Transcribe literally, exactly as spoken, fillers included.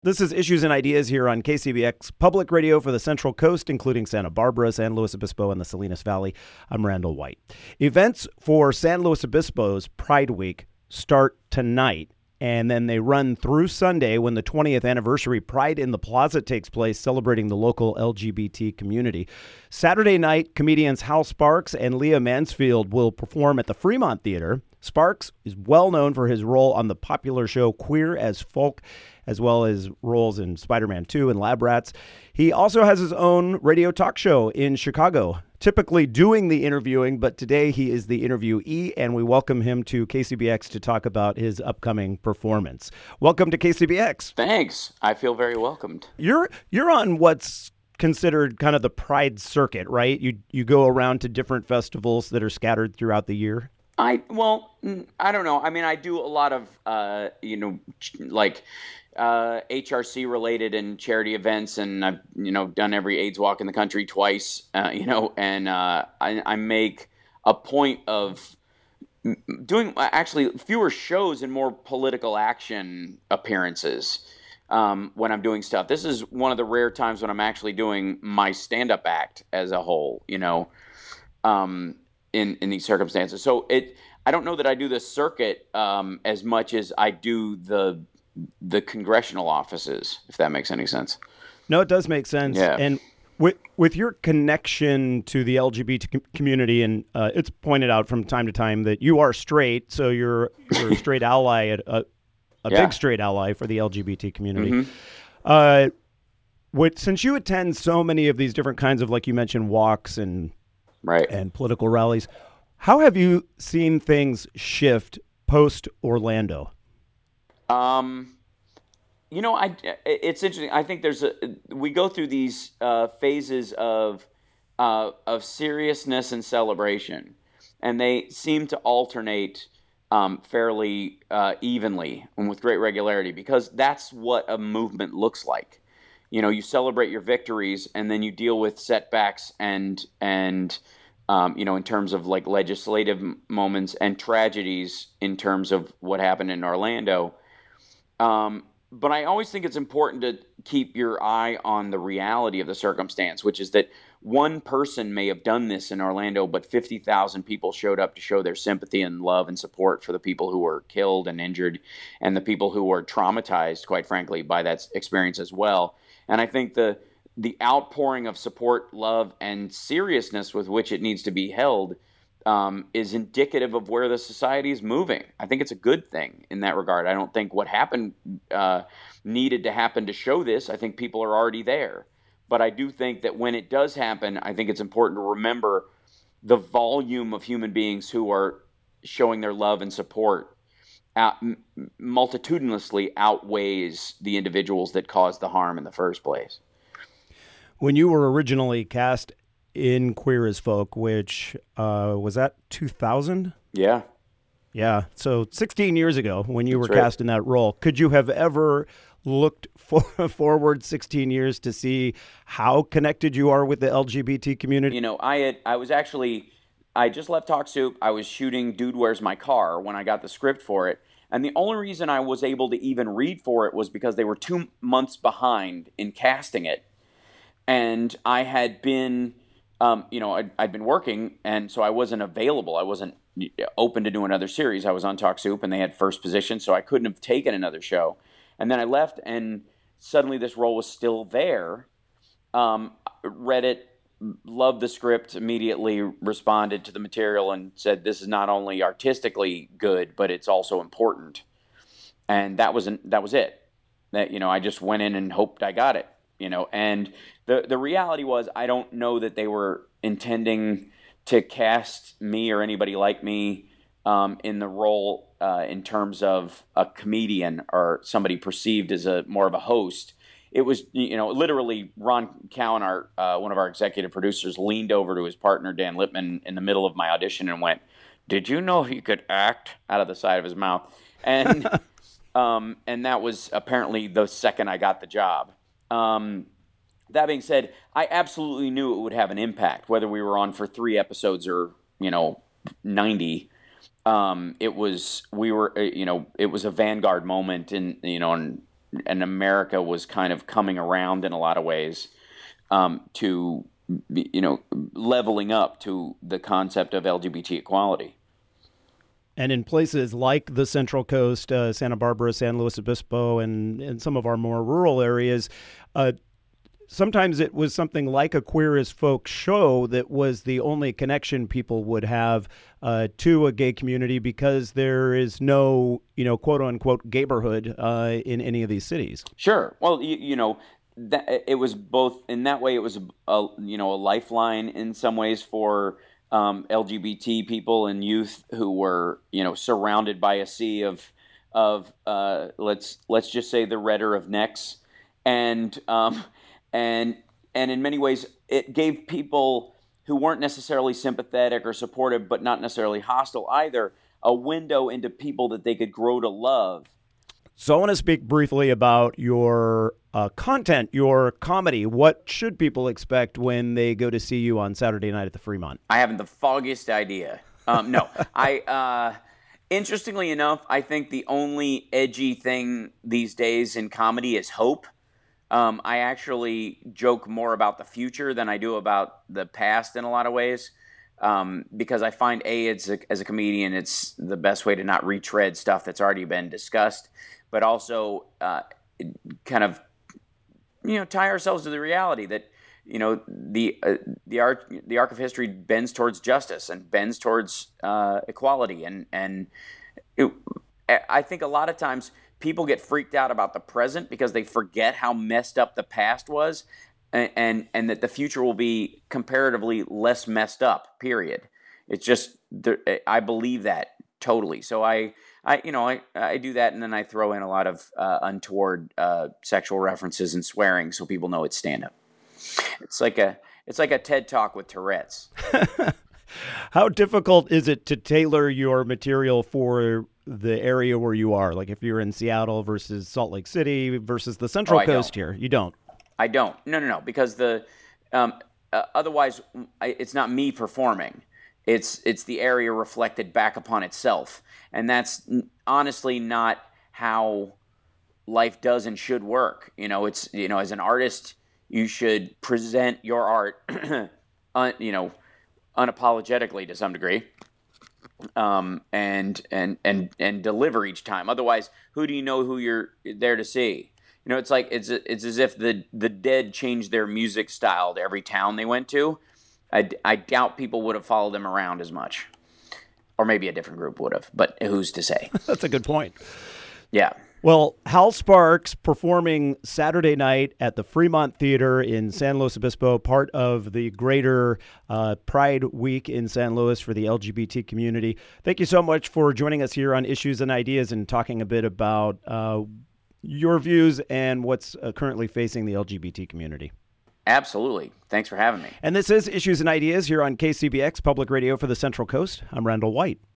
This is Issues and Ideas here on K C B X Public Radio for the Central Coast, including Santa Barbara, San Luis Obispo, and the Salinas Valley. I'm Randall White. Events for San Luis Obispo's Pride Week start tonight, and then they run through Sunday when the twentieth anniversary Pride in the Plaza takes place, celebrating the local L G B T community. Saturday night, comedians Hal Sparks and Leah Mansfield will perform at the Fremont Theater. Sparks is well known for his role on the popular show Queer as Folk, as well as roles in Spider-Man two and Lab Rats. He also has his own radio talk show in Chicago, typically doing the interviewing, but today he is the interviewee, and we welcome him to K C B X to talk about his upcoming performance. Welcome to K C B X. Thanks. I feel very welcomed. You're you're on what's considered kind of the Pride circuit, right? You you go around to different festivals that are scattered throughout the year. I, well, I don't know. I mean, I do a lot of, uh, you know, like uh, H R C related and charity events, and I've, you know, done every AIDS walk in the country twice, uh, you know, and uh, I, I make a point of doing actually fewer shows and more political action appearances um, when I'm doing stuff. This is one of the rare times when I'm actually doing my stand-up act as a whole, you know, um, in, in these circumstances. So it, I don't know that I do the circuit um, as much as I do the the congressional offices, if that makes any sense. No, it does make sense. Yeah. And with with your connection to the L G B T community, and uh, it's pointed out from time to time that you are straight, so you're, you're a straight ally, a, a Yeah. big straight ally for the L G B T community. Mm-hmm. Uh, what, since you attend so many of these different kinds of, like you mentioned, walks and Right. and political rallies, how have you seen things shift post Orlando? Um, you know, I, it's interesting. I think there's a, we go through these uh, phases of, uh, of seriousness and celebration, and they seem to alternate um, fairly uh, evenly and with great regularity, because that's what a movement looks like. You know, you celebrate your victories, and then you deal with setbacks and, and, um, you know, in terms of like legislative moments and tragedies in terms of what happened in Orlando. Um, but I always think it's important to keep your eye on the reality of the circumstance, which is that one person may have done this in Orlando, but fifty thousand people showed up to show their sympathy and love and support for the people who were killed and injured, and the people who were traumatized, quite frankly, by that experience as well. And I think the the outpouring of support, love, and seriousness with which it needs to be held um, is indicative of where the society is moving. I think it's a good thing in that regard. I don't think what happened uh, needed to happen to show this. I think people are already there. But I do think that when it does happen, I think it's important to remember the volume of human beings who are showing their love and support out, multitudinously outweighs the individuals that caused the harm in the first place. When you were originally cast in Queer as Folk, which uh, was that two thousand? Yeah. Yeah. So sixteen years ago when you That's were right. cast in that role, could you have ever looked for, forward sixteen years to see how connected you are with the L G B T community? You know, I had, I was actually, I just left Talk Soup. I was shooting Dude, Where's My Car when I got the script for it. And the only reason I was able to even read for it was because they were two months behind in casting it. And I had been, um, you know, I'd, I'd been working, and so I wasn't available. I wasn't open to do another series. I was on Talk Soup, and they had first position, so I couldn't have taken another show. And then I left, and suddenly this role was still there. Um, read it, loved the script, immediately responded to the material and said, this is not only artistically good, but it's also important. And that was that was it. That, you know, I just went in and hoped I got it, you know. And the the reality was, I don't know that they were intending to cast me or anybody like me um, in the role uh, in terms of a comedian or somebody perceived as a more of a host. It was, you know, literally Ron Cowan, our uh, one of our executive producers, leaned over to his partner, Dan Lippman, in the middle of my audition and went, did you know he could act? Out of the side of his mouth. And um, and that was apparently the second I got the job. Um, that being said, I absolutely knew it would have an impact, whether we were on for three episodes or, you know, ninety. Um, it was, we were, uh, you know, it was a vanguard moment in, you know, and and America was kind of coming around in a lot of ways um, to, you know, leveling up to the concept of L G B T equality. And in places like the Central Coast, uh, Santa Barbara, San Luis Obispo, and, and some of our more rural areas, uh, sometimes it was something like a Queer as Folk show that was the only connection people would have uh, to a gay community, because there is no, you know, quote unquote gayborhood uh, in any of these cities. Sure. Well, you, you know, that it was both in that way. It was a, you know, a lifeline in some ways for um, L G B T people and youth who were, you know, surrounded by a sea of of uh, let's let's just say the redder of necks, and um, and and in many ways it gave people who weren't necessarily sympathetic or supportive, but not necessarily hostile either, a window into people that they could grow to love. So I want to speak briefly about your uh, content, your comedy. What should people expect when they go to see you on Saturday night at the Fremont? I haven't the foggiest idea. Um, no, I. Uh, interestingly enough, I think the only edgy thing these days in comedy is hope. Um, I actually joke more about the future than I do about the past in a lot of ways, um, because I find a it's a, as a comedian, it's the best way to not retread stuff that's already been discussed, but also uh, kind of, you know, tie ourselves to the reality that, you know, the uh, the arc the arc of history bends towards justice and bends towards uh, equality, and and it, I think a lot of times people get freaked out about the present because they forget how messed up the past was, and and, and that the future will be comparatively less messed up. Period. It's just I believe that totally. So I. I, you know, I, I do that, and then I throw in a lot of uh, untoward uh, sexual references and swearing, so people know it's stand-up. It's like a, it's like a TED Talk with Tourette's. How difficult is it to tailor your material for the area where you are? Like if you're in Seattle versus Salt Lake City versus the Central oh, Coast don't. here, you don't. I don't. No, no, no. Because the, um, uh, otherwise, I, it's not me performing. It's it's the area reflected back upon itself. And that's honestly not how life does and should work. You know, it's, you know, as an artist, you should present your art, un, you know, unapologetically to some degree, um, and and and and deliver each time. Otherwise, who do you know who you're there to see? You know, it's like it's it's as if the the Dead changed their music style to every town they went to. I, I doubt people would have followed them around as much. Or maybe a different group would have, but who's to say? That's a good point. Yeah. Well, Hal Sparks performing Saturday night at the Fremont Theater in San Luis Obispo, part of the greater uh, Pride Week in San Luis for the L G B T community. Thank you so much for joining us here on Issues and Ideas and talking a bit about uh, your views and what's uh, currently facing the L G B T community. Absolutely. Thanks for having me. And this is Issues and Ideas here on K C B X Public Radio for the Central Coast. I'm Randall White.